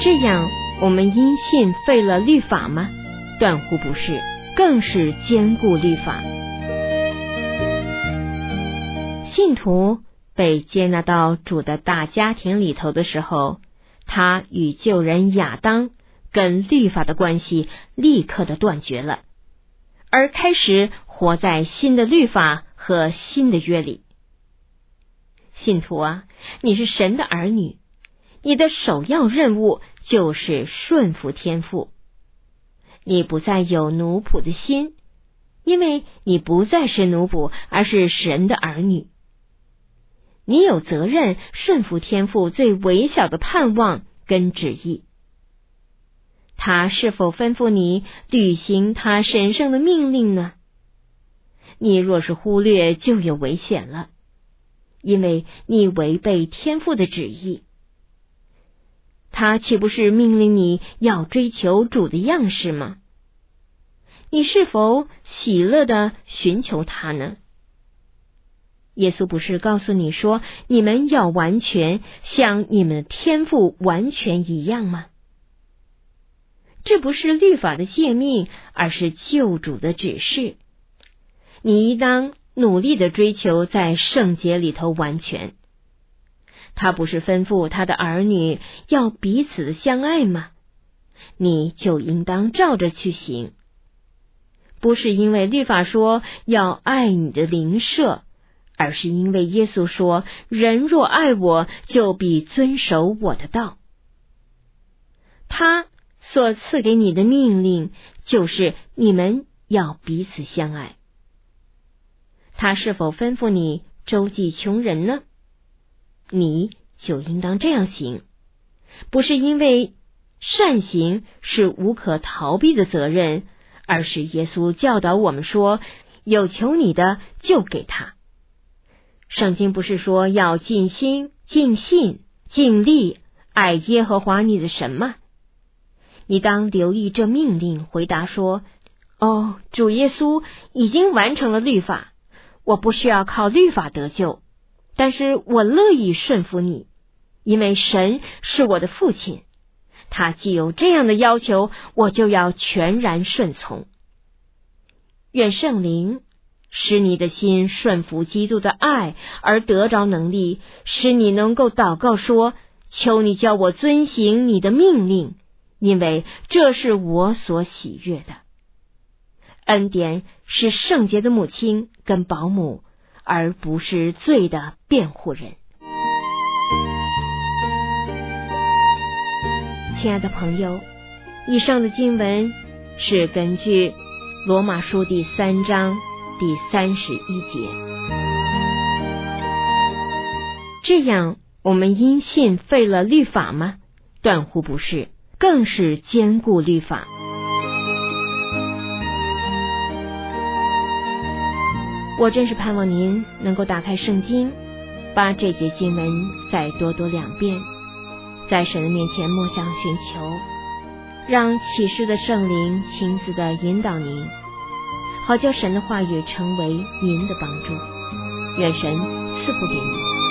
这样，我们因信废了律法吗？断乎不是，更是坚固律法。信徒被接纳到主的大家庭里头的时候，他与旧人亚当跟律法的关系立刻的断绝了，而开始活在新的律法和新的约里。信徒啊，你是神的儿女，你的首要任务就是顺服天父。你不再有奴仆的心，因为你不再是奴仆，而是神的儿女。你有责任顺服天父最微小的盼望跟旨意。他是否吩咐你履行他神圣的命令呢？你若是忽略，就有危险了，因为你违背天父的旨意。他岂不是命令你要追求主的样式吗？你是否喜乐地寻求他呢？耶稣不是告诉你说，你们要完全像你们的天父完全一样吗？这不是律法的诫命，而是救主的指示。你应当努力地追求在圣洁里头完全。他不是吩咐他的儿女要彼此相爱吗？你就应当照着去行。不是因为律法说要爱你的邻舍，而是因为耶稣说，人若爱我，就必遵守我的道。他所赐给你的命令，就是你们要彼此相爱。他是否吩咐你周济穷人呢？你就应当这样行，不是因为善行是无可逃避的责任，而是耶稣教导我们说，有求你的就给他。圣经不是说要尽心、尽性、尽力爱耶和华你的神吗？你当留意这命令，回答说，主耶稣已经完成了律法，我不需要靠律法得救，但是我乐意顺服你，因为神是我的父亲，他既有这样的要求，我就要全然顺从。愿圣灵使你的心顺服基督的爱，而得着能力，使你能够祷告说，求你叫我遵行你的命令，因为这是我所喜悦的。恩典是圣洁的母亲跟保姆，而不是罪的辩护人。亲爱的朋友，以上的经文是根据罗马书第3章第31节。这样，我们因信废了律法吗？断乎不是，更是坚固律法。我真是盼望您能够打开圣经，把这节经文再多读2遍，在神的面前默想寻求，让启示的圣灵亲自的引导您，好叫神的话语成为您的帮助。愿神赐福给你。